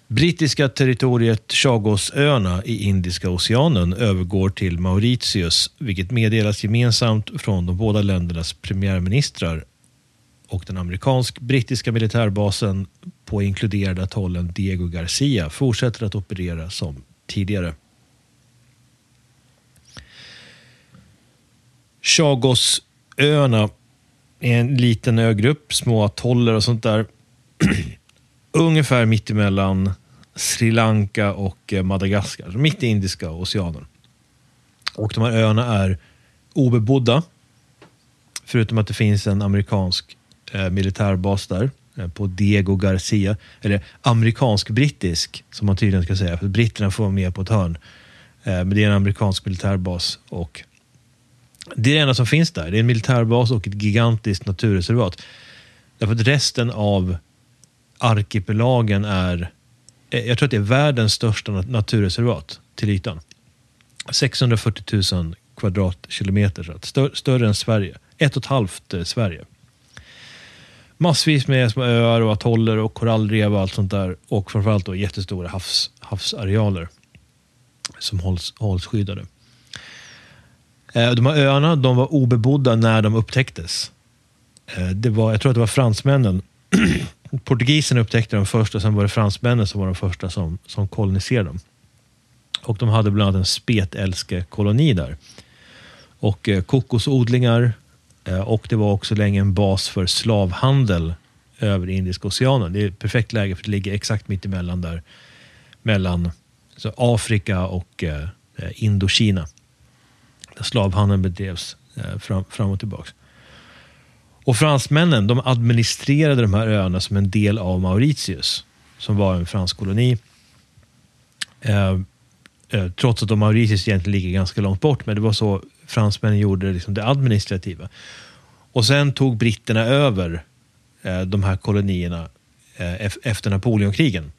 Brittiska territoriet Chagosöarna i Indiska oceanen övergår till Mauritius, vilket meddelas gemensamt från de båda ländernas premiärministrar, och den amerikansk-brittiska militärbasen på inkluderade atollen Diego Garcia fortsätter att operera som tidigare. Chagosöarna är en liten ögrupp, små atoller och sånt där. Ungefär mitt emellan Sri Lanka och Madagaskar, mitt i Indiska oceanen. Och de här öarna är obebodda, förutom att det finns en amerikansk militärbas där på Diego Garcia, eller amerikansk-brittisk som man tydligen ska säga, för britterna får vara med på ett hörn. Men det är en amerikansk militärbas, och det är det enda som finns där. Det är en militärbas och ett gigantiskt naturreservat. Därför att resten av arkipelagen är, jag tror att det är världens största naturreservat till ytan. 640 000 kvadratkilometer, så att större än Sverige. 1,5 Sverige. Massvis med små öar och atoller och korallrev och allt sånt där, och framförallt då jättestora havsarealer som hålls skyddade. De här öarna, de var obebodda när de upptäcktes. Jag tror att det var fransmännen. Portugiserna upptäckte dem först, och sen var det fransmännen som var de första som koloniserade dem. Och de hade bland annat en spetälskekoloni där. Och kokosodlingar, och det var också länge en bas för slavhandel över Indiska oceanen. Det är ett perfekt läge, för det ligger exakt mitt emellan där, mellan så Afrika och Indokina. Där slavhandeln bedrevs fram och tillbaka. Och fransmännen, de administrerade de här öarna som en del av Mauritius, som var en fransk koloni. Trots att Mauritius egentligen ligger ganska långt bort, men det var så fransmännen gjorde liksom det administrativa. Och sen tog britterna över de här kolonierna efter Napoleonkrigen.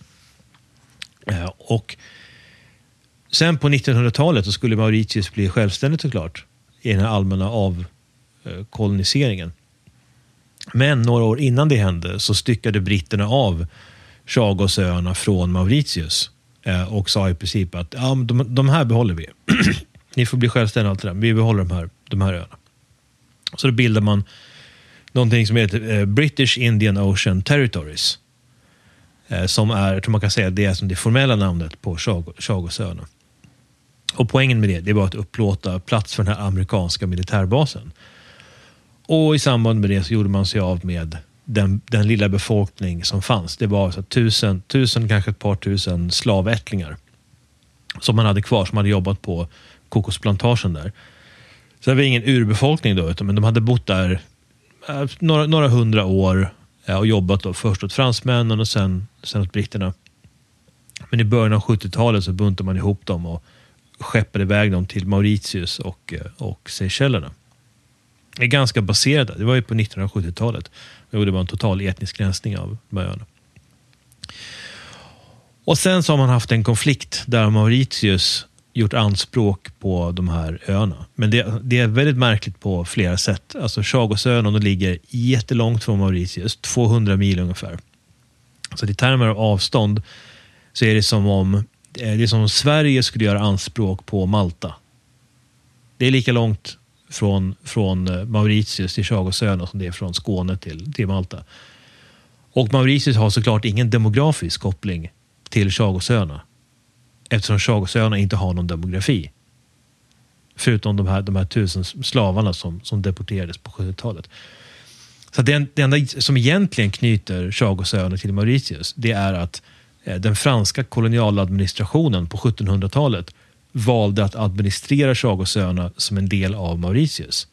Och sen på 1900-talet så skulle Mauritius bli självständigt, såklart, i den här allmänna avkoloniseringen. Men några år innan det hände så styckade britterna av Chagosöarna från Mauritius och sa i princip att ja, de här behåller vi. Ni får bli självständiga, allt det där. Vi behåller de här öarna. Så då bildar man någonting som heter British Indian Ocean Territories, som är, jag tror man kan säga, det är som det formella namnet på Chagosöarna. Och poängen med det var att upplåta plats för den här amerikanska militärbasen. Och i samband med det så gjorde man sig av med den lilla befolkning som fanns. Det var så 1000, kanske ett par tusen slavättlingar som man hade kvar, som hade jobbat på kokosplantagen där. Så det var ingen urbefolkning då, men de hade bott där några 100 år och jobbat då först åt fransmännen och sen åt britterna. Men i början av 70-talet så buntade man ihop dem och skeppade iväg dem till Mauritius och Seychellerna. Det är ganska baserade. Det var ju på 1970-talet. Det var en total etnisk gränsning av öarna. Och sen så har man haft en konflikt där Mauritius gjort anspråk på de här öarna. Men det är väldigt märkligt på flera sätt. Alltså Chagosöarna, de ligger jättelångt från Mauritius, 200 mil ungefär. Så i termer av avstånd så är det som om Sverige skulle göra anspråk på Malta. Det är lika långt från Mauritius till Chagosöarna som det är från Skåne till Malta. Och Mauritius har såklart ingen demografisk koppling till Chagosöarna, eftersom Chagosöarna inte har någon demografi. Förutom de här 1000 slavarna som deporterades på 70-talet. Så det enda som egentligen knyter Chagosöarna till Mauritius, det är att den franska kolonialadministrationen på 1700-talet valde att administrera Chagosöarna som en del av Mauritius.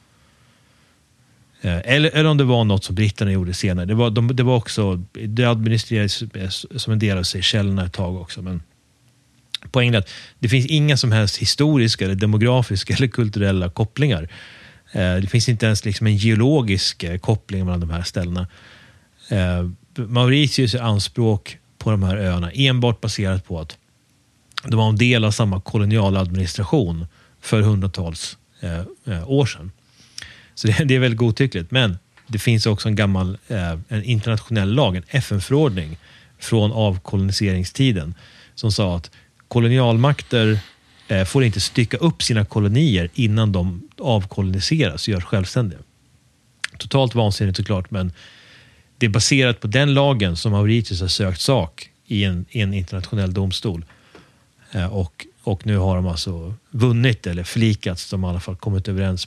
Eller om det var något som britterna gjorde senare. Det administrerades som en del av Seychellerna ett tag också. Men poängen är att det finns inga som helst historiska eller demografiska eller kulturella kopplingar. Det finns inte ens liksom en geologisk koppling mellan de här ställena. Mauritius är anspråk på de här öarna enbart baserat på att de var en del av samma kolonialadministration för hundratals år sedan. Så det är väldigt godtyckligt. Men det finns också en internationell lag, en FN-förordning från avkoloniseringstiden som sa att kolonialmakter får inte stycka upp sina kolonier innan de avkoloniseras och görs självständiga. Totalt vansinnigt såklart, men det är baserat på den lagen som Mauritius har sökt sak i en internationell domstol. Och nu har de alltså vunnit eller förlikats, de i alla fall kommit överens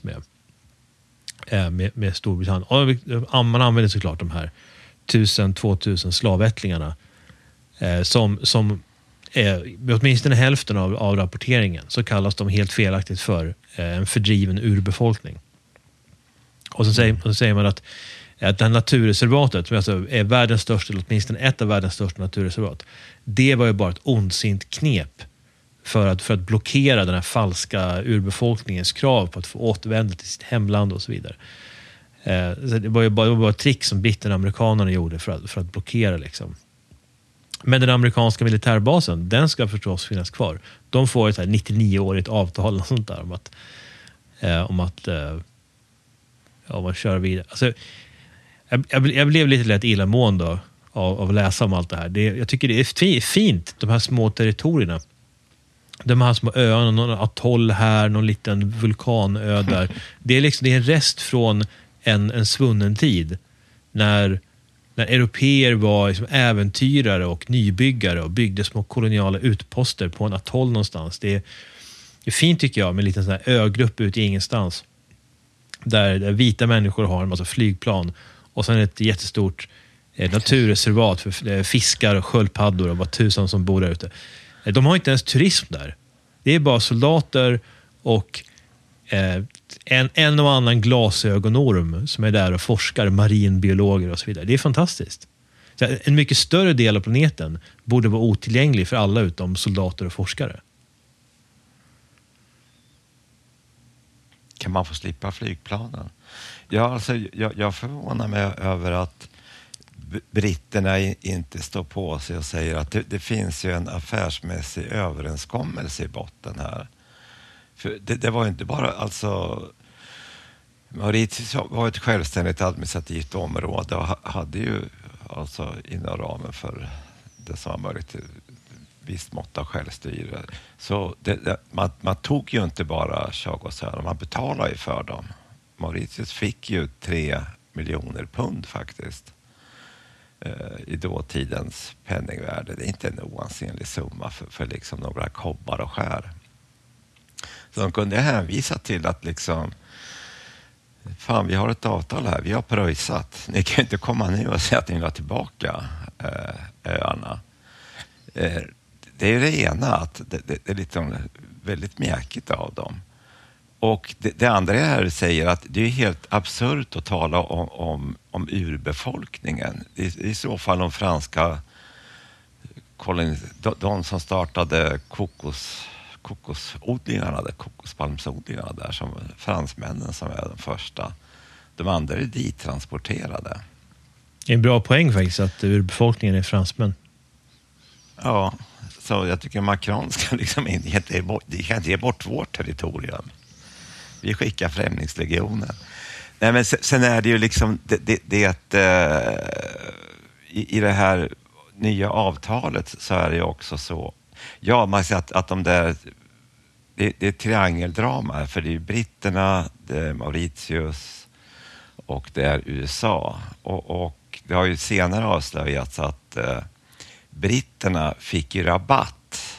med Storbritannien. Och man använder såklart de här 1000-2000 slavättlingarna som åtminstone hälften av rapporteringen så kallas de helt felaktigt för en fördriven urbefolkning. Och så säger man att det här naturreservatet, som alltså är världens största, eller åtminstone ett av världens största naturreservat, det var ju bara ett ondsint knep för att blockera den här falska urbefolkningens krav på att få återvända till sitt hemland och så vidare. Så det var ju bara ett trick som britterna och amerikanerna gjorde för att blockera liksom. Men den amerikanska militärbasen, den ska förstås finnas kvar. De får ett 99-årigt avtal och sånt där om att köra vidare. Alltså, jag blev lite lätt illamående av att läsa om allt det här. Jag tycker det är fint, de här små territorierna. De här små öarna, någon atoll här, någon liten vulkanö där. Det är en rest från en svunnen tid. När europeer var liksom äventyrare och nybyggare och byggde små koloniala utposter på en atoll någonstans. Det är fint tycker jag med en liten sån här ögrupp ut i ingenstans. Där vita människor har en massa flygplan och sen ett jättestort naturreservat för fiskar och sköldpaddor och vad tusan som bor där ute. De har inte ens turism där. Det är bara soldater och en och annan glasögonorm som är där och forskar, marinbiologer och så vidare. Det är fantastiskt. Så en mycket större del av planeten borde vara otillgänglig för alla utom soldater och forskare. Kan man få slippa flygplanen? Ja, alltså, jag förvånar mig över att britterna inte står på sig och säger att det finns ju en affärsmässig överenskommelse i botten här. För det var ju inte bara, alltså Mauritius var ett självständigt administrativt område och hade ju alltså inom ramen för det som var möjligt visst mått av självstyre. Så man tog ju inte bara Chagosöarna, man betalade ju för dem. Mauritius fick ju 3 miljoner pund faktiskt i dåtidens penningvärde. Det är inte en oansenlig summa för liksom några kobbar och skär. Så de kunde hänvisa till att liksom fan, vi har ett avtal här, vi har pröjsat. Ni kan inte komma nu och säga att ni vill ha tillbaka öarna. Det är det ena, att det är lite väldigt mjäkigt av dem. Och det andra här säger att det är helt absurt att tala om urbefolkningen. I så fall de franska de som startade kokospalmsodlingarna där, som fransmännen som är de första. De andra är dit transporterade. Det är en bra poäng faktiskt att urbefolkningen är fransmän. Ja, så jag tycker Macron ska liksom inte ge bort vårt territorium. Vi skickar främlingslegionen. Nej, men sen är det ju liksom i det här nya avtalet så är det ju också så. Ja, man ser att de där det är triangeldrama, för det är ju britterna, det är Mauritius och det är USA. Och det har ju senare avslöjats att britterna fick ju rabatt.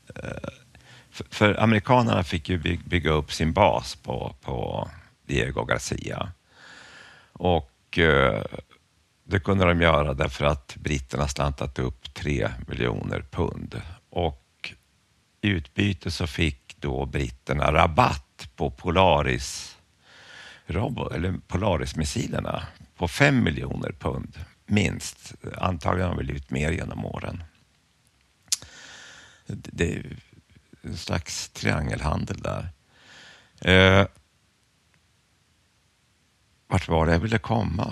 För amerikanerna fick ju bygga upp sin bas på Diego Garcia. Och det kunde de göra därför att britterna slantat upp 3 miljoner pund. Och i utbyte så fick då britterna rabatt på Polaris-missilerna på 5 miljoner pund minst. Antagligen har vi blivit mer genom åren. Det är en slags triangelhandel där. Vart var det jag ville komma?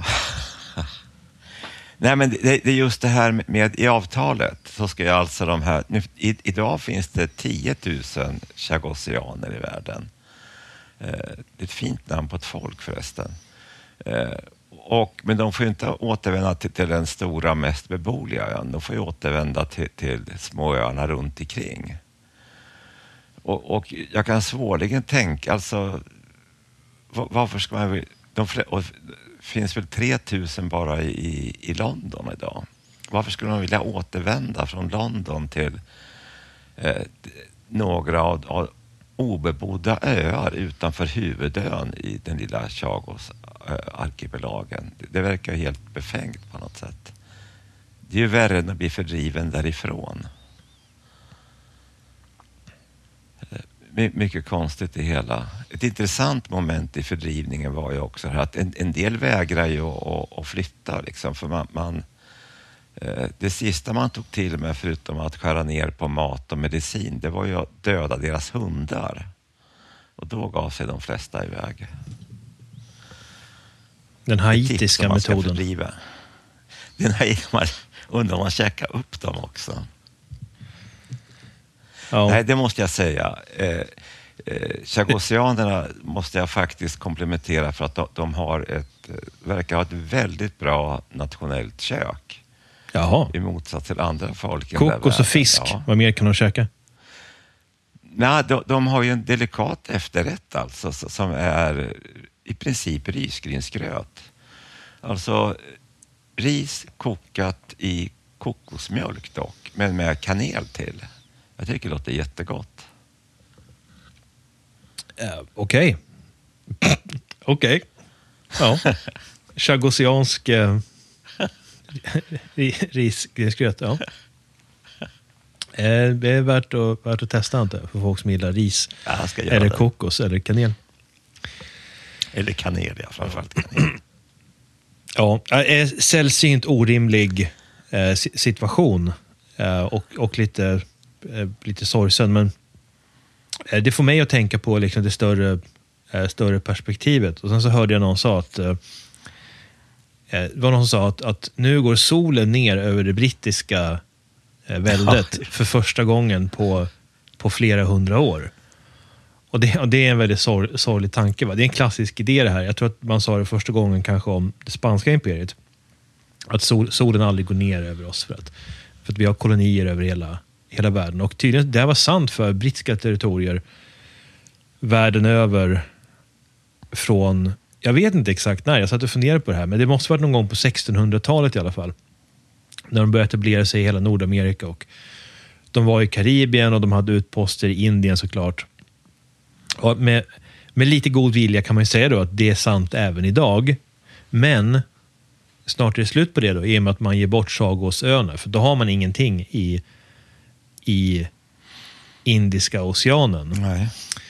Nej, men det är just det här med i avtalet så ska jag alltså de här, idag finns det 10 000 chagosianer i världen. Det är ett fint namn på ett folk förresten. Men de får ju inte återvända till den stora, mest beboeliga ön. De får ju återvända till små öarna runt omkring. Och jag kan svårligen tänka, alltså, varför ska man... Det finns väl 3000 bara i London idag. Varför skulle man vilja återvända från London till några av obebodda öar utanför huvudön i den lilla Chagos-arkipelagen? Det verkar helt befängt på något sätt. Det är ju värre än att bli fördriven därifrån. Mycket konstigt det hela. Ett intressant moment i fördrivningen var ju också här att en del vägrar ju att flytta liksom, för man det sista man tog till med förutom att skära ner på mat och medicin, det var ju att döda deras hundar. Och då gav sig de flesta iväg. Den haitiska metoden. Den här, undrar om man käkar upp dem också. Ja. Nej, det måste jag säga. Chagosianerna måste jag faktiskt komplimentera för att de har verkar ha ett väldigt bra nationellt kök. Jaha. I motsats till andra folk. Kokos och fisk, ja. Vad mer kan de käka? Nej, de har ju en delikat efterrätt alltså, som är i princip risgrynsgröt. Alltså ris kokat i kokosmjölk dock, men med kanel till. Jag tycker det låter jättegott. Okej. Okej. Ja. Chagosiansk risgrynsgröt, ja. Det är värt att testa inte för folk som gillar ris. Eller kokos eller kanel. Eller kanel, ja, framförallt kanel. Ja, sällsynt orimlig situation och lite sorgsen, men det får mig att tänka på liksom det större perspektivet. Och sen så hörde jag någon sa att det var någon som sa att nu går solen ner över det brittiska väldet för första gången på flera hundra år. Och det är en väldigt sorglig tanke. Va? Det är en klassisk idé det här. Jag tror att man sa det första gången kanske om det spanska imperiet. Att solen aldrig går ner över oss för att vi har kolonier över hela världen. Och tydligen det var sant för brittiska territorier världen över från, jag vet inte exakt när, jag satt och funderade på det här, men det måste varit någon gång på 1600-talet i alla fall. När de började etablera sig i hela Nordamerika, och de var i Karibien och de hade utposter i Indien såklart. Och med lite god vilja kan man ju säga då att det är sant även idag. Men snart är det slut på det då, i och med att man ger bort Chagosöarna, för då har man ingenting i Indiska oceanen. Nej.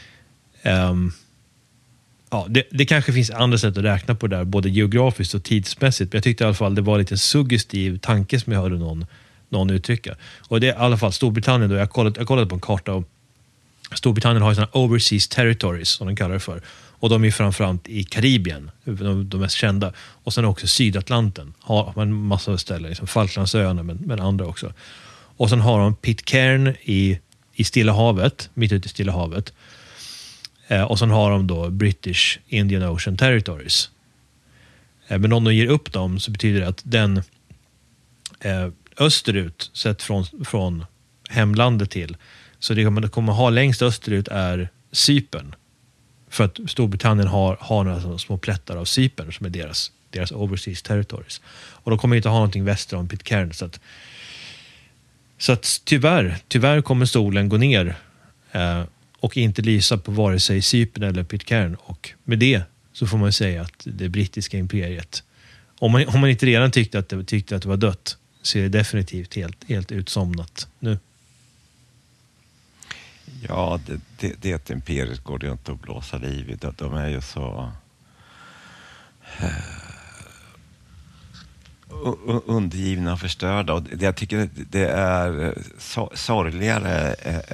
Ja, det kanske finns andra sätt att räkna på det där, både geografiskt och tidsmässigt, men jag tyckte i alla fall det var lite en suggestiv tanke som jag hörde någon uttrycka. Och det är i alla fall Storbritannien då, jag kollade på en karta, och Storbritannien har ju sådana overseas territories som de kallar det för, och de är framförallt i Karibien, de mest kända, och sen också Sydatlanten har man en massa ställen, liksom Falklandsöarna, men andra också. Och sen har de Pitcairn i Stilla havet, mitt ute i Stilla havet. Och sen har de då British Indian Ocean Territories. Men om de ger upp dem så betyder det att den österut, sett från hemlandet till, så det man kommer ha längst österut är Cypern. För att Storbritannien har några små plättar av Cypern som är deras overseas territories. Och de kommer inte ha någonting väster om Pitcairn, så att tyvärr kommer solen gå ner och inte lysa på vare sig Cypern eller Pitcairn, och med det så får man säga att det brittiska imperiet, om man inte redan tyckte att det var dött, så är det definitivt helt utsomnat nu. Ja, det imperiet går det inte att blåsa liv i. De är ju så undergivna och förstörda. Och jag tycker det är sorgligare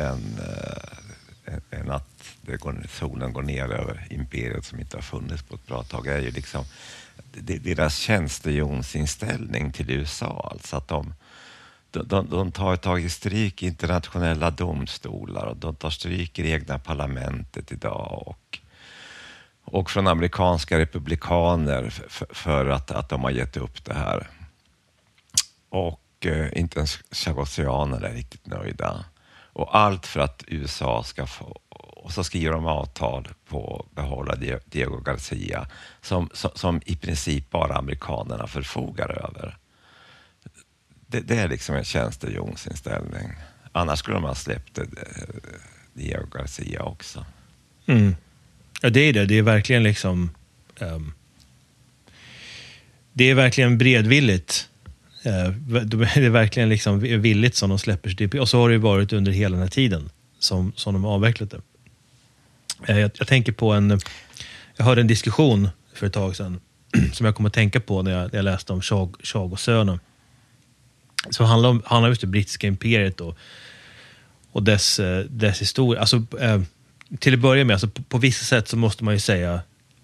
än att solen går ner över imperiet som inte har funnits på ett bra tag. Det är ju liksom deras tjänstehjonsinställning till USA. Alltså att de tar tag i stryk i internationella domstolar, och de tar stryk i egna parlamentet idag, och och från amerikanska republikaner för att de har gett upp det här. Och inte ens chagosianer är riktigt nöjda. Och allt för att USA ska få, och så skriver de avtal på att behålla Diego Garcia som i princip bara amerikanerna förfogar över. Det är liksom en tjänstehjonsinställning. Annars skulle de ha släppt Diego Garcia också. Mm. Ja, det är det. Det är verkligen liksom det är verkligen bredvilligt. Det är verkligen liksom villigt som de släpper sig. Och så har det ju varit under hela den här tiden som de har avvecklat det. Jag tänker på jag hörde en diskussion för ett tag sedan som jag kom att tänka på när jag läste om Chagosönerna. Så handlar just det brittiska imperiet och dess historia. Alltså, till att börja med, alltså, på vissa sätt så måste man ju säga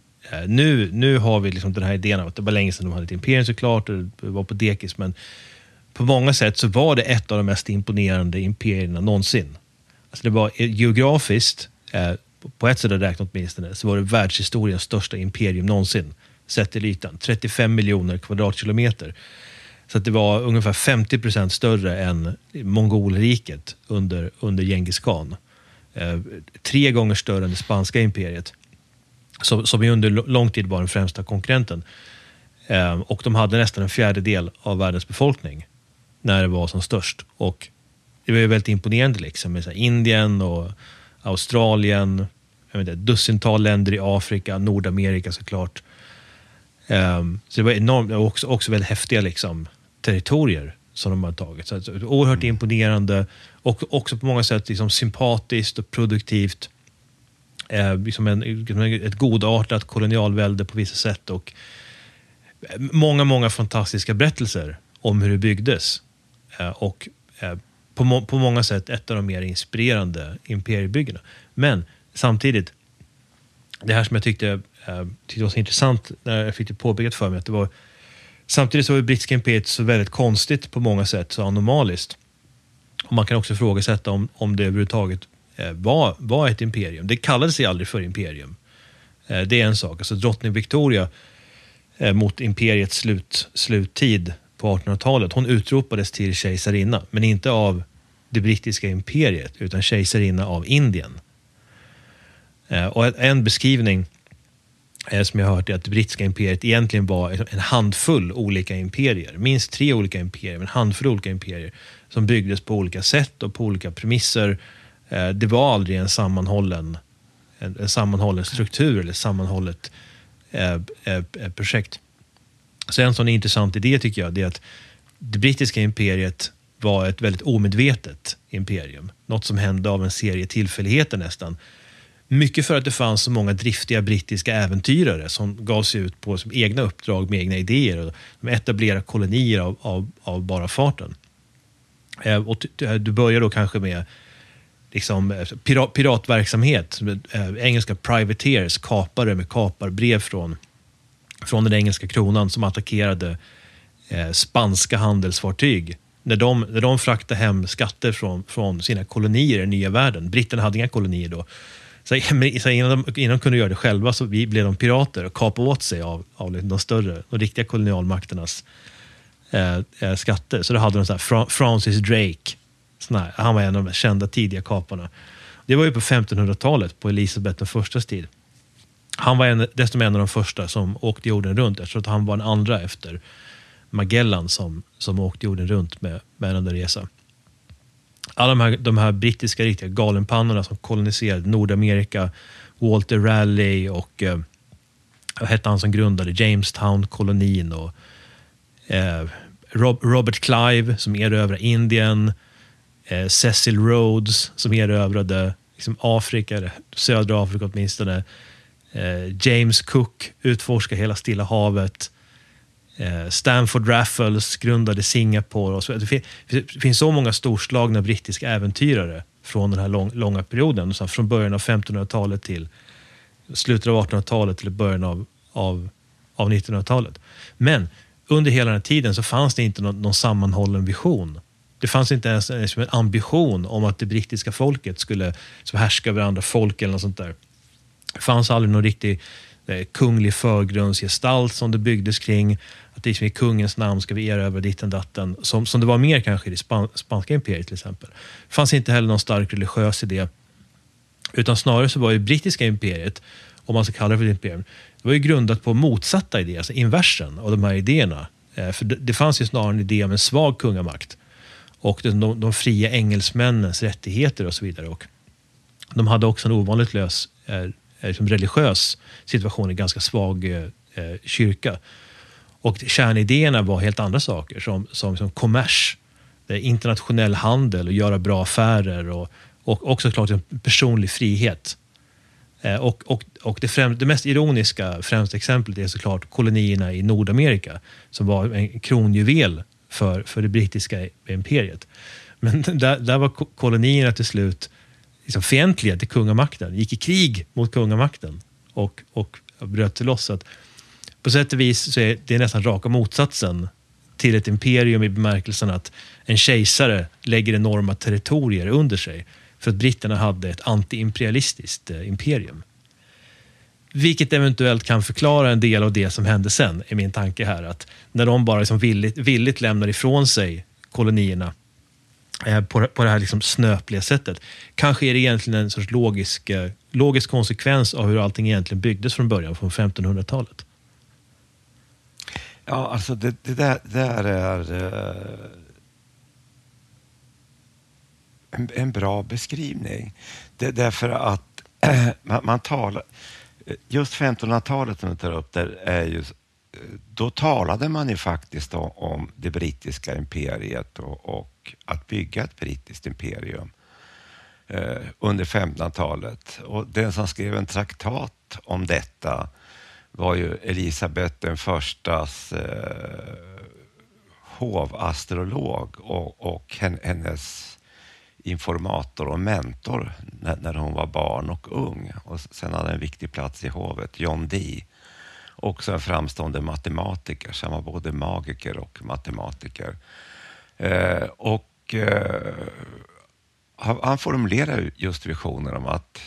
nu har vi liksom den här idén av att det var länge sedan de hade ett imperium såklart och det var på dekis, men på många sätt så var det ett av de mest imponerande imperierna någonsin. Alltså det var geografiskt, på ett sätt att räkna åtminstone, så var det världshistoriens största imperium någonsin. Sett till ytan, 35 miljoner kvadratkilometer. Så att det var ungefär 50% större än Mongolriket under Genghis khan. 3 gånger större än det spanska imperiet. Som ju under lång tid var den främsta konkurrenten. Och de hade nästan en fjärdedel av världens befolkning när det var som störst. Och det var ju väldigt imponerande liksom, med så här Indien och Australien, dussintal länder i Afrika, Nordamerika såklart. Så det var enormt, och också väldigt häftiga liksom, territorier som de har tagit. Så det är oerhört imponerande och också på många sätt liksom, sympatiskt och produktivt. Liksom ett godartat kolonialvälde på vissa sätt och många fantastiska berättelser om hur det byggdes. Och på många sätt ett av de mer inspirerande imperiebyggena. Men samtidigt, det här som jag tyckte var så intressant när jag fick det påbyggt för mig, att det var samtidigt så var det brittiska imperiet så väldigt konstigt på många sätt, så anomaliskt. Och man kan också ifrågasätta om det överhuvudtaget var ett imperium. Det kallade sig aldrig för imperium. Det är en sak. Alltså drottning Victoria mot imperiets sluttid på 1800-talet, hon utropades till kejsarinna, men inte av det brittiska imperiet utan kejsarinna av Indien. Och en beskrivning som jag har hört är att det brittiska imperiet egentligen var en handfull olika imperier. Minst 3 olika imperier, en handfull olika imperier som byggdes på olika sätt och på olika premisser. Det var aldrig en sammanhållen struktur eller sammanhållet projekt. Så en sån intressant idé tycker jag, det är att det brittiska imperiet var ett väldigt omedvetet imperium. Något som hände av en serie tillfälligheter nästan. Mycket för att det fanns så många driftiga brittiska äventyrare som gav sig ut på som egna uppdrag med egna idéer och de etablerade kolonier av bara farten. Och du börjar då kanske med liksom, piratverksamhet, engelska privateers, kapare med kaparbrev från den engelska kronan som attackerade spanska handelsfartyg när de fraktade hem skatter från sina kolonier i nya världen. Britterna hade inga kolonier då. Så innan de kunde göra det själva så blev de pirater och kapade åt sig av de riktiga kolonialmakternas skatter. Så då hade de så här Francis Drake. Han var en av de kända tidiga kaparna. Det var ju på 1500-talet på Elisabeth den förstas tid. Han var dessutom en av de första som åkte jorden runt. Jag tror att han var den andra efter Magellan som åkte jorden runt med en enda resa. Alla de här brittiska riktiga galenpannorna som koloniserade Nordamerika, Walter Raleigh och vad hette han som grundade Jamestown-kolonin och Robert Clive som erövrade Indien, Cecil Rhodes som erövrade liksom Afrika, eller södra Afrika åtminstone, James Cook utforskade hela Stilla havet, Stanford Raffles grundade Singapore och så. Det finns så många storslagna brittiska äventyrare från den här långa perioden, så från början av 1500-talet till slutet av 1800-talet till början av 1900-talet. Men under hela den här tiden så fanns det inte någon sammanhållen vision. Det fanns inte ens en ambition om att det brittiska folket skulle härska över andra folk eller något sånt där. Det fanns aldrig någon riktig kunglig förgrundsgestalt som det byggdes kring. Att det i kungens namn ska vi erövra ditten datten. Som det var mer kanske i det spanska imperiet till exempel. Det fanns inte heller någon stark religiös idé. Utan snarare så var ju brittiska imperiet, om man ska kalla det för ett imperium, det var ju grundat på motsatta idéer, alltså inversen av de här idéerna. För det fanns ju snarare en idé om en svag kungamakt. Och de fria engelsmännens rättigheter och så vidare. Och de hade också en ovanligt lös religiös situation, en ganska svag kyrka. Och kärnidéerna var helt andra saker som kommers, internationell handel och göra bra affärer och också klart en personlig frihet. Och det mest ironiska främsta exemplet är såklart kolonierna i Nordamerika som var en kronjuvel för det brittiska imperiet. Men där var kolonierna till slut liksom fientliga till kungamakten, gick i krig mot kungamakten och bröt till loss. Att på sätt och vis så är det nästan raka motsatsen till ett imperium i bemärkelsen att en kejsare lägger enorma territorier under sig, för att britterna hade ett anti-imperialistiskt imperium. Vilket eventuellt kan förklara en del av det som hände sen, är min tanke här. Att när de bara liksom villigt lämnar ifrån sig kolonierna på det här liksom snöpliga sättet, kanske är det egentligen en sorts logisk konsekvens av hur allting egentligen byggdes från början, från 1500-talet. Ja, alltså det där är en bra beskrivning. Därför att man talar... Just 1500-talet som du tar upp där är ju... Då talade man ju faktiskt om det brittiska imperiet och att bygga ett brittiskt imperium under 1500-talet. Och den som skrev en traktat om detta var ju Elisabeth den förstas hovastrolog och hennes informator och mentor när hon var barn och ung. Och sen hade en viktig plats i hovet, John Dee. Också en framstående matematiker, så han var både magiker och matematiker. Han formulerar just visioner om att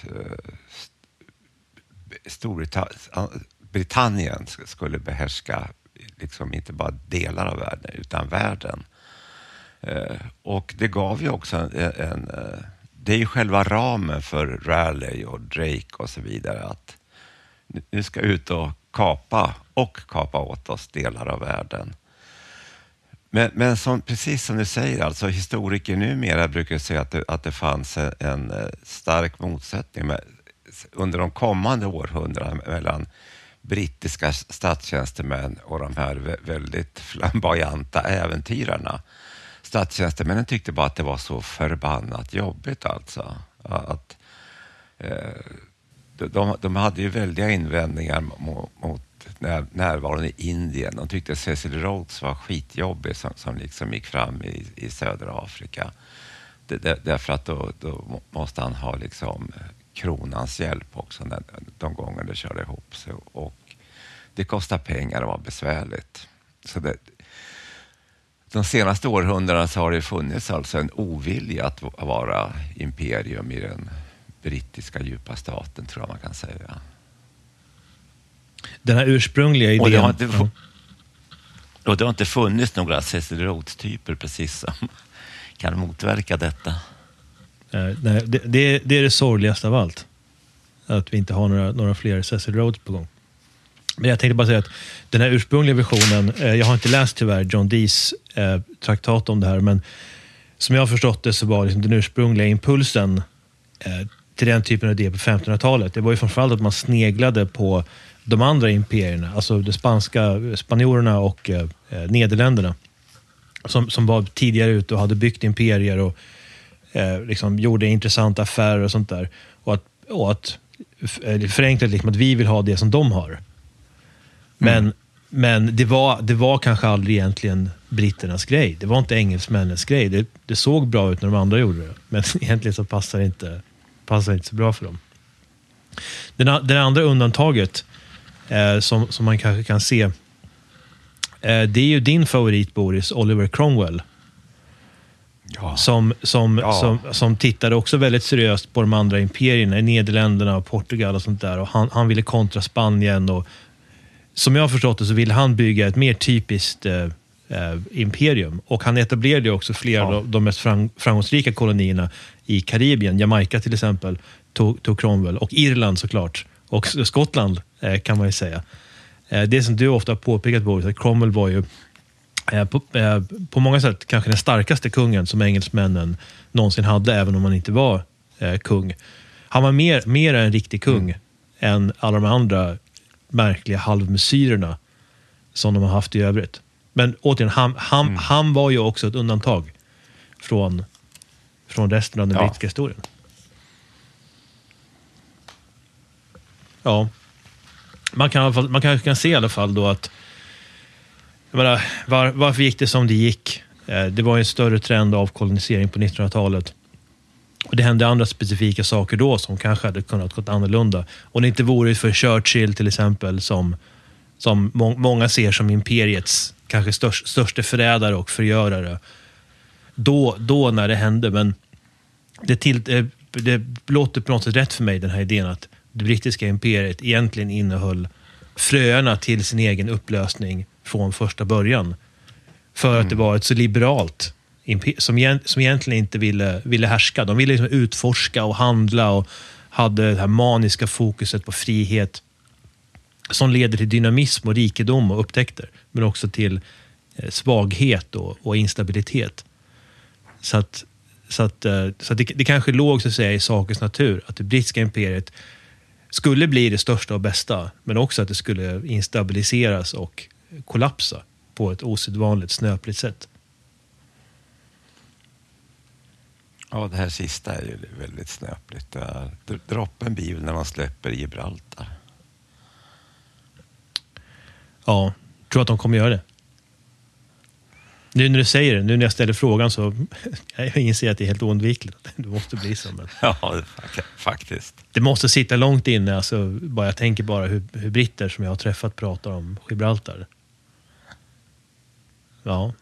Britannien skulle behärska liksom inte bara delar av världen utan världen. Och det gav ju också det är ju själva ramen för Raleigh och Drake och så vidare, att nu ska ut och kapa åt oss delar av världen. Men precis som du säger, alltså historiker numera brukar säga att det fanns en stark motsättning under de kommande århundradena mellan brittiska statstjänstemän och de här väldigt flamboyanta äventyrarna. Statstjänstemännen tyckte bara att det var så förbannat jobbigt alltså. Att, de hade ju väldiga invändningar mot närvaron i Indien. De tyckte Cecil Rhodes var skitjobbig som liksom gick fram i södra Afrika. Därför att då måste han ha liksom kronans hjälp också de gånger det körde ihop sig. Och det kostar pengar och var besvärligt. Så de senaste århundradena så har det funnits alltså en ovilja att vara imperium i den brittiska djupa staten, tror jag man kan säga. Den här ursprungliga idén... Och det har inte funnits några Cecil Rhodes-typer precis som kan motverka detta. Nej, det är det sorgligaste av allt. Att vi inte har några fler Cecil Rhodes på gång. Men jag tänkte bara säga att den här ursprungliga visionen, jag har inte läst tyvärr John Dees traktat om det här, men som jag har förstått det så var liksom den ursprungliga impulsen till den typen av idé på 1500-talet. Det var ju framförallt att man sneglade på de andra imperierna, alltså de spanjorerna och Nederländerna som var tidigare ute och hade byggt imperier och liksom gjorde intressanta affärer och sånt där. Och att förenklat liksom att vi vill ha det som de har. Men det var kanske aldrig egentligen britternas grej. Det var inte engelsmännens grej. Det såg bra ut när de andra gjorde det. Men egentligen så passar det inte så bra för dem. Det andra undantaget som man kanske kan se, det är ju din favorit, Boris, Oliver Cromwell. Ja. Som tittade också väldigt seriöst på de andra imperierna i Nederländerna och Portugal och sånt där. Och han ville kontra Spanien, och som jag har förstått det så ville han bygga ett mer typiskt imperium. Och han etablerade också flera av de mest framgångsrika kolonierna i Karibien. Jamaica till exempel tog Cromwell, och Irland såklart. Och Skottland kan man ju säga. Det som du ofta har påpekat, Boris, att Cromwell var ju på många sätt kanske den starkaste kungen som engelsmännen någonsin hade, även om han inte var kung. Han var mer en riktig kung än alla de andra märkliga halvmesyrerna som de har haft i övrigt. Men återigen, han var ju också ett undantag från resten av den brittiska historien. Ja. Man kanske kan se i alla fall då att jag menar, varför gick det som det gick? Det var en större trend av kolonisering på 1900-talet. Och det hände andra specifika saker då som kanske hade kunnat gått annorlunda. Och det inte vore för Churchill till exempel som många ser som imperiets kanske största förrädare och förgörare. Då när det hände. Men det låter på något sätt rätt för mig, den här idén att det brittiska imperiet egentligen innehöll fröerna till sin egen upplösning från första början. För att det var ett så liberalt som egentligen inte ville härska. De ville liksom utforska och handla och hade det här maniska fokuset på frihet som leder till dynamism och rikedom och upptäckter, men också till svaghet och instabilitet. Så att det kanske låg så att säga i sakens natur att det brittiska imperiet skulle bli det största och bästa, men också att det skulle instabiliseras och kollapsa på ett osedvanligt snöpligt sätt. Ja, det här sista är ju väldigt snöpligt. Droppen blir när man släpper Gibraltar. Ja, tror att de kommer göra det. Nu när du säger det, nu när jag ställer frågan, så jag inser att det är helt oundvikligt. Det måste bli så. Men ja, faktiskt. Det måste sitta långt inne. Alltså, jag tänker bara hur britter som jag har träffat pratar om Gibraltar. Ja.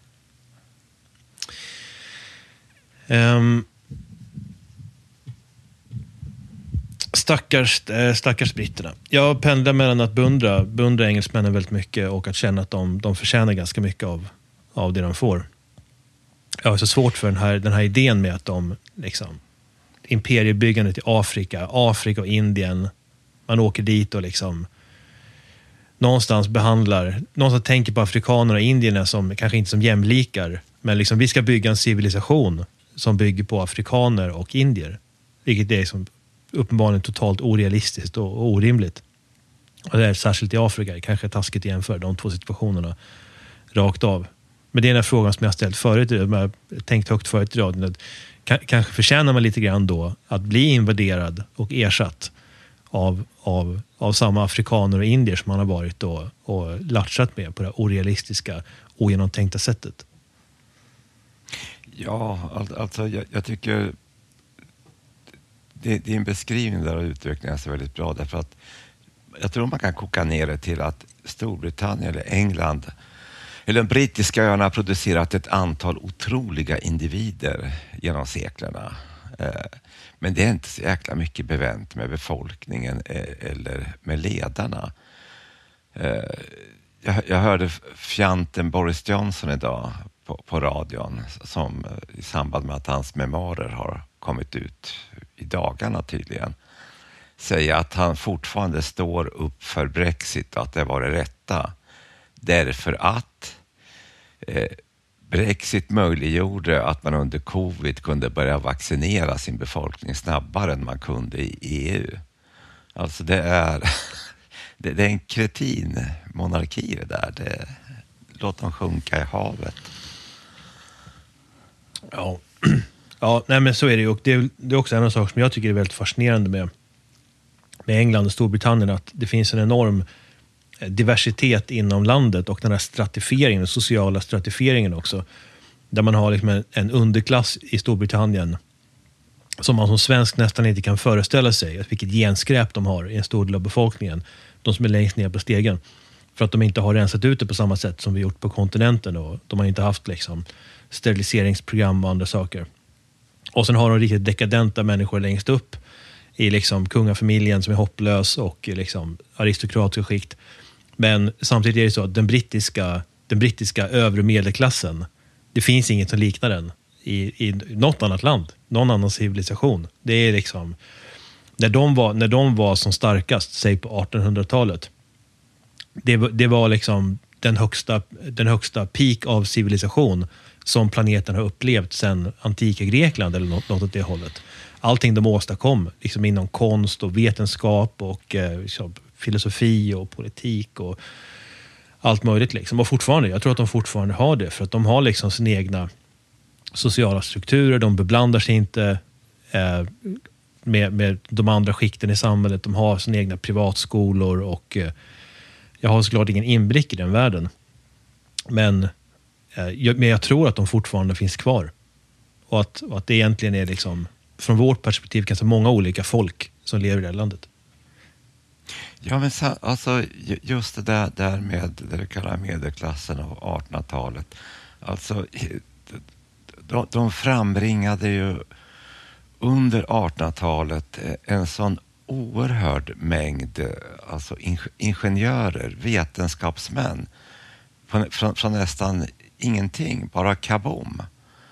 Stackars britterna. Jag pendlar mellan att beundra engelsmännen väldigt mycket och att känna att de förtjänar ganska mycket av det de får. Jag har så svårt för den här idén med att de liksom imperiebyggandet i Afrika och Indien, man åker dit och liksom någonstans tänker på afrikaner och indierna som kanske inte som jämlikar, men liksom vi ska bygga en civilisation som bygger på afrikaner och indier, vilket är som uppenbarligen totalt orealistiskt och orimligt. Och det är särskilt i Afrika, kanske taskigt jämför de två situationerna rakt av. Men det är den här frågan som jag har ställt förut, jag har tänkt högt förut i radion, att kanske förtjänar man lite grann då att bli invaderad och ersatt av samma afrikaner och indier som man har varit då och latchat med på det orealistiska, ogenomtänkta sättet. Ja, alltså jag tycker det är en beskrivning där av utvecklingen är väldigt bra, därför att jag tror man kan koka ner det till att Storbritannien eller England eller de brittiska öarna har producerat ett antal otroliga individer genom seklerna. Men det är inte så jäkla mycket bevänt med befolkningen eller med ledarna. Jag hörde fjanten Boris Johnson idag på radion som i samband med att hans memoarer har kommit ut i dagarna tydligen säga att han fortfarande står upp för Brexit och att det var det rätta. Därför att Brexit möjliggjorde att man under covid kunde börja vaccinera sin befolkning snabbare än man kunde i EU. Alltså det är en kretin-monarki det där. Låt dem sjunka i havet. Ja, nej, men så är det ju. Och det är också en av saker som jag tycker är väldigt fascinerande med England och Storbritannien, att det finns en enorm diversitet inom landet och den här stratifieringen, den sociala stratifieringen också, där man har liksom en underklass i Storbritannien som man som svensk nästan inte kan föreställa sig vilket genskräp de har i en stor del av befolkningen, de som är längst ner på stegen, för att de inte har rensat ut det på samma sätt som vi gjort på kontinenten, och de har inte haft liksom steriliseringsprogram och andra saker. Och sen har de riktigt dekadenta människor längst upp i liksom kungafamiljen som är hopplös och liksom aristokratiska skikt. Men samtidigt är det så att den brittiska övre medelklassen, det finns inget som liknar den i något annat land, någon annan civilisation. Det är liksom när de var som starkast, säg på 1800-talet, det var liksom den högsta peak av civilisation som planeten har upplevt sedan antika Grekland eller något åt det hållet. Allting de åstadkom liksom inom konst och vetenskap och filosofi och politik och allt möjligt liksom. Och fortfarande, jag tror att de fortfarande har det, för att de har liksom sina egna sociala strukturer, de beblandar sig inte med de andra skikten i samhället, de har sina egna privatskolor och jag har såklart ingen inblick i den världen. Men jag tror att de fortfarande finns kvar. Och att det egentligen är liksom, från vårt perspektiv, ganska många olika folk som lever i det här landet. Ja, men alltså, just det där med det du kallar medelklassen och 1800-talet. Alltså, de frambringade ju under 1800-talet en sån oerhörd mängd alltså ingenjörer, vetenskapsmän från nästan ingenting, bara kaboom.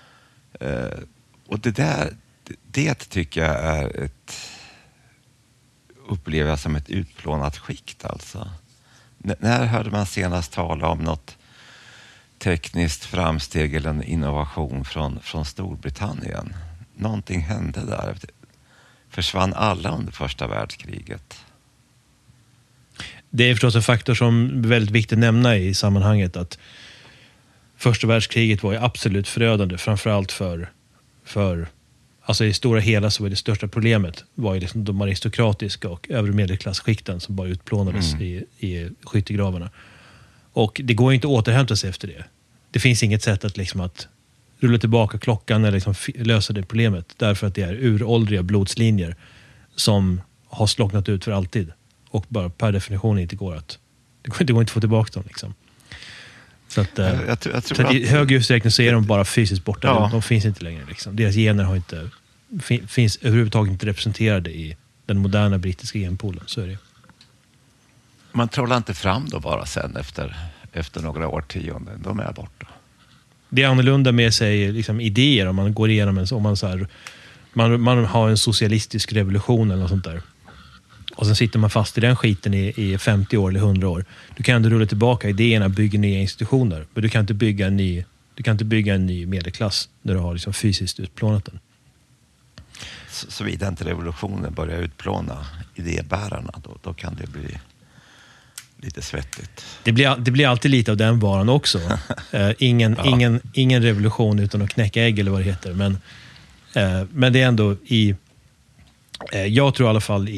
Och det tycker jag är upplever jag som ett utplånat skikt alltså. När hörde man senast tala om något tekniskt framsteg eller en innovation från Storbritannien? Någonting hände där. Försvann alla under första världskriget? Det är förstås en faktor som är väldigt viktigt att nämna i sammanhanget, att första världskriget var ju absolut förödande, framförallt för alltså i stora hela så var det största problemet var ju liksom de aristokratiska och övre medelklassskikten som bara utplånades i skyttegravarna. Och det går ju inte att återhämta sig efter det. Det finns inget sätt att liksom att rulla tillbaka klockan eller liksom lösa det problemet, därför att det är uråldriga blodslinjer som har slocknat ut för alltid och bara per definition inte går att det går inte att få tillbaka dem liksom. Så att, jag tror att i hög utsträckning så är de bara fysiskt borta. Ja. De finns inte längre liksom. Deras gener har inte finns överhuvudtaget inte representerade i den moderna brittiska genpoolen, så är det. Man trollar inte fram då bara sen efter några årtionden, de är borta. Det är annorlunda med sig liksom idéer om man går igenom om man så här, man har en socialistisk revolution eller något sånt där. Och sen sitter man fast i den skiten i 50 år eller 100 år. Du kan inte rulla tillbaka idéerna, bygga nya institutioner, men du kan inte bygga en ny medelklass när du har liksom fysiskt utplånat den. Såvida inte revolutionen börjar utplåna idébärarna, då kan det bli lite svettigt. Det blir alltid lite av den varan också. Ingen revolution utan att knäcka ägg eller vad det heter. Men det är ändå jag tror i alla fall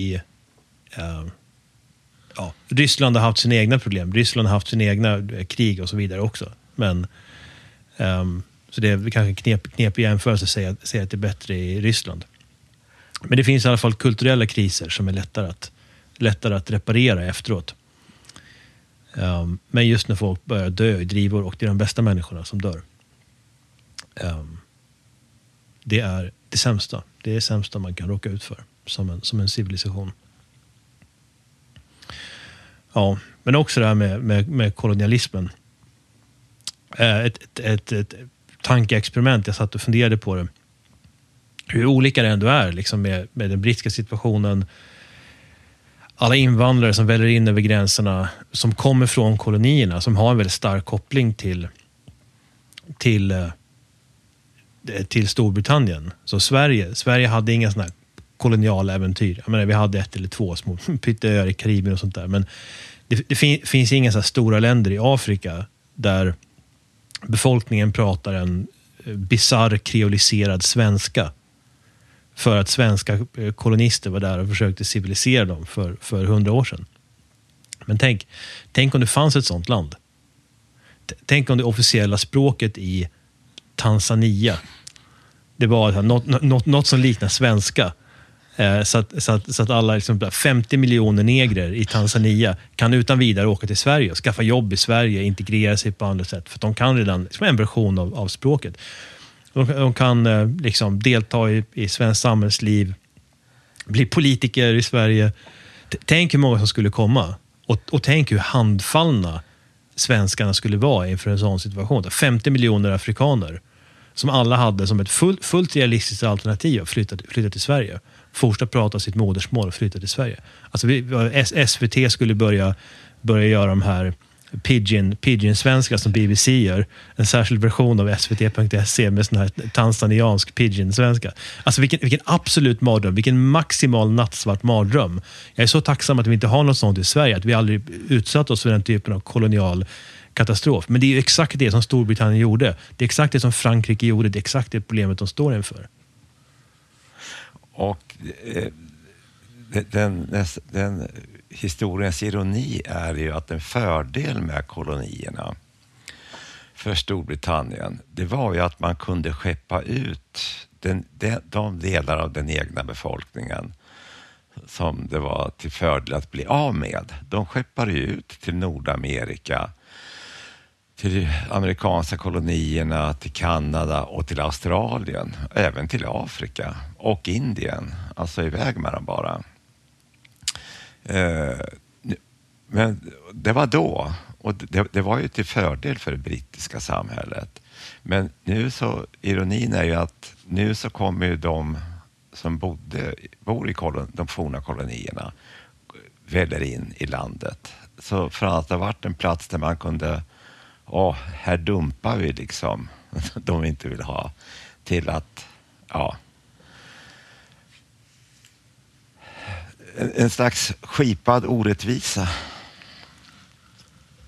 Ryssland har haft sina egna problem. Ryssland har haft sina egna krig och så vidare också. Men så det är kanske knepig jämförelse att säga att det är bättre i Ryssland. Men det finns i alla fall kulturella kriser som är lättare att reparera efteråt. Men just när folk börjar dö i drivor och det är de bästa människorna som dör. Det är det sämsta. Det är det sämsta man kan råka ut för som en civilisation. Ja, men också det här med kolonialismen. Ett tankeexperiment, jag satt och funderade på det. Hur olika det ändå är liksom med den brittiska situationen. Alla invandrare som väljer in över gränserna, som kommer från kolonierna, som har en väldigt stark koppling till Storbritannien. Så Sverige hade inga sådana här koloniala äventyr. Jag menar, vi hade 1 eller 2 små pytteöar i Karibien och sånt där. Men det finns inga så här stora länder i Afrika där befolkningen pratar en bizarr kreoliserad svenska. För att svenska kolonister var där och försökte civilisera dem för 100 år sedan. Men tänk om det fanns ett sånt land. Tänk om det officiella språket i Tanzania, det var något som liknar svenska. Så att alla liksom, 50 miljoner negrer i Tanzania kan utan vidare åka till Sverige och skaffa jobb i Sverige, integrera sig på andra sätt. För de kan redan liksom, en version av språket. De kan liksom, delta i svensk samhällsliv, bli politiker i Sverige. Tänk hur många som skulle komma. Och tänk hur handfallna svenskarna skulle vara inför en sån situation. 50 miljoner afrikaner som alla hade som ett fullt realistiskt alternativ att flytta till Sverige. Fortsätta prata sitt modersmål och flytta till Sverige. Alltså SVT skulle börja göra de här pidgin-svenska som BBC gör. En särskild version av svt.se med sån här tanzaniansk pidgin-svenska. Alltså vilken absolut mardröm, vilken maximal nattsvart mardröm. Jag är så tacksam att vi inte har något sånt i Sverige, att vi aldrig utsatt oss för den typen av kolonial katastrof. Men det är ju exakt det som Storbritannien gjorde. Det är exakt det som Frankrike gjorde. Det är exakt det problemet de står inför. Och den historiens ironi är ju att en fördel med kolonierna för Storbritannien, det var ju att man kunde skeppa ut de delar av den egna befolkningen som det var till fördel att bli av med. De skeppade ut till Nordamerika, till amerikanska kolonierna, till Kanada och till Australien, även till Afrika och Indien. Alltså iväg med dem bara. Men det var då, och det var ju till fördel för det brittiska samhället. Men nu så, ironin är ju att nu så kommer ju de som bor i de forna kolonierna väller in i landet. Så från att det har varit en plats där man kunde, här dumpar vi liksom de vi inte vill ha, till att, en slags skipad orättvisa